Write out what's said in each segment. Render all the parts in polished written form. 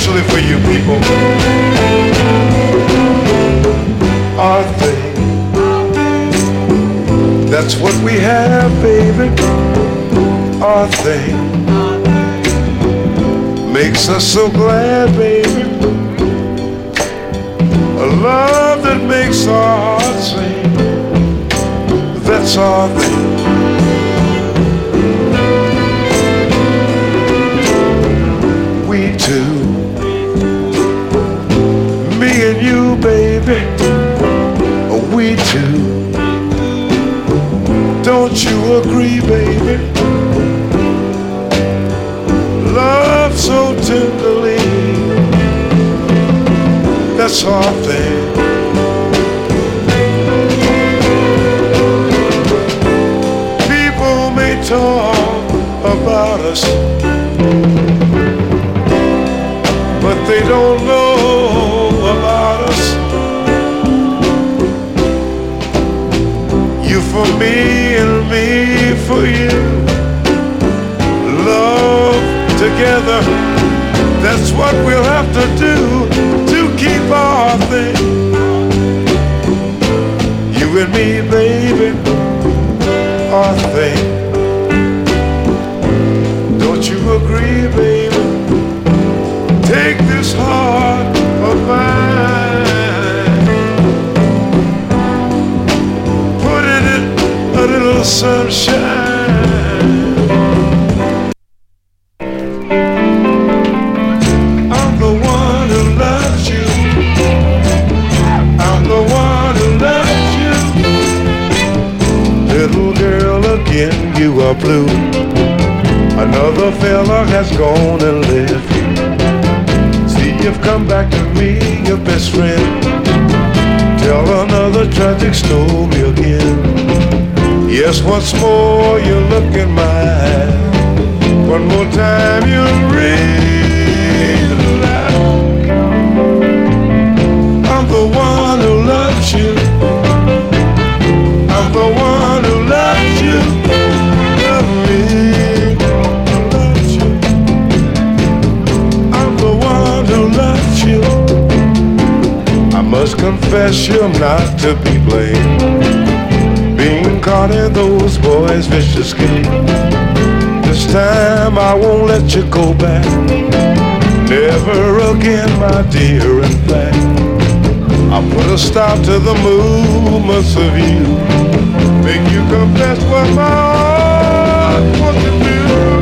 especially for you people. Our thing, that's what we have, baby. Our thing makes us so glad, baby. A love that makes our hearts sing. That's our thing. We two, me and you, baby. We two. Don't you agree, baby? Love so tenderly. That's our thing. People may talk about us, but they don't know about us. You for me and me for you. Love together, that's what we'll have to do to keep our thing. You and me, baby, our thing. Don't you agree, baby? Take this heart of mine, put it in a little sunshine. I'm the one who loves you. I'm the one who loves you. Little girl, again you are blue. Another fella has gone and left you. You've come back to me, your best friend. Tell another tragic story again. Yes, once more you look in my eyes. One more time you realize I'm the one who loves you. I'm the one who loves you. Love me. I must confess you're not to be blamed. Being caught in those boys' vicious game. This time I won't let you go back. Never again, my dear, in fact. I'll put a stop to the movements of you. Make you confess what my heart wants to do.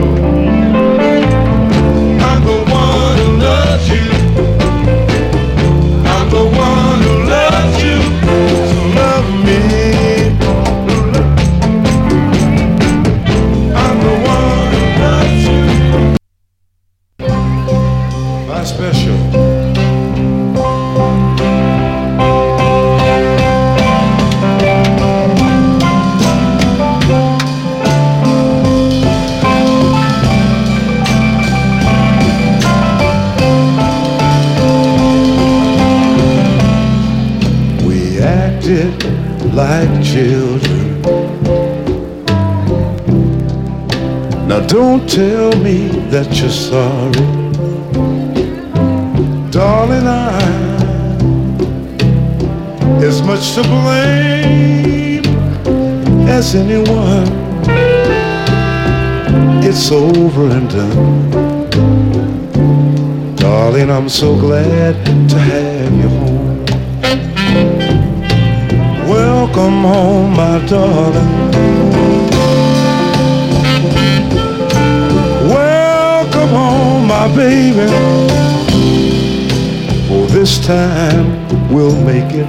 I'm the one who loves you. I'm the one who loves you, so love me. I'm the one who loves you. My special. Like children. Now don't tell me that you're sorry, darling. I'm as much to blame as anyone. It's over and done, darling. I'm so glad to have you home. Welcome home, my darling. Welcome home, my baby. For this time we'll make it.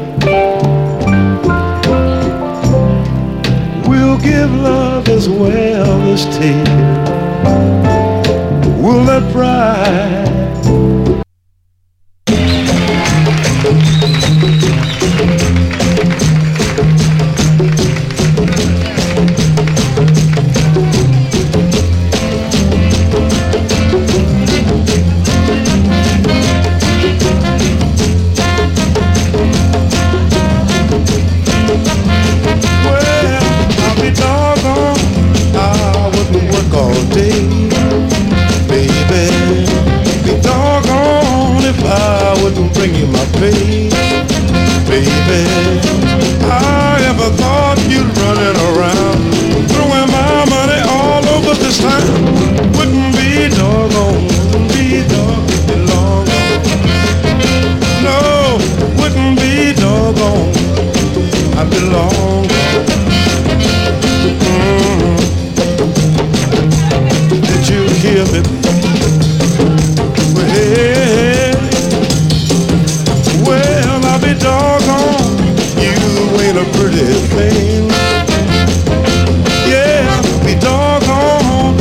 We'll give love as well as take it. We'll let pride fade, baby. I ever thought you'd running around, throwing my money all over this town. Wouldn't be doggone, wouldn't be doggone long. No, wouldn't be doggone, I'd be long. Did you hear me? Well, I'll be doggone, you ain't a pretty thing. Yeah, I'll be doggone,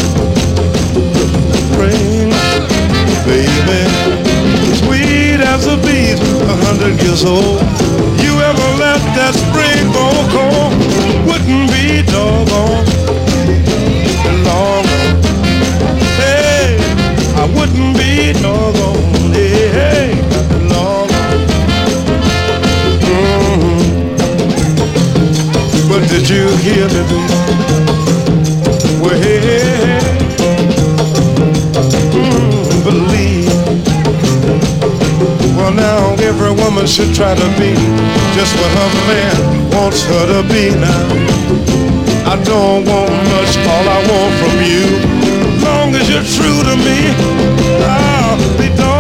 rain, baby, sweet as a bee, 100 years old. You ever let that spring go cold? Wouldn't be doggone long. Hey, I wouldn't be doggone, hey, long. But did you hear me, baby? Well, hey, believe. Well, now every woman should try to be just what her man wants her to be now. I don't want much, all I want from you, long as you're true to me, I'll be done.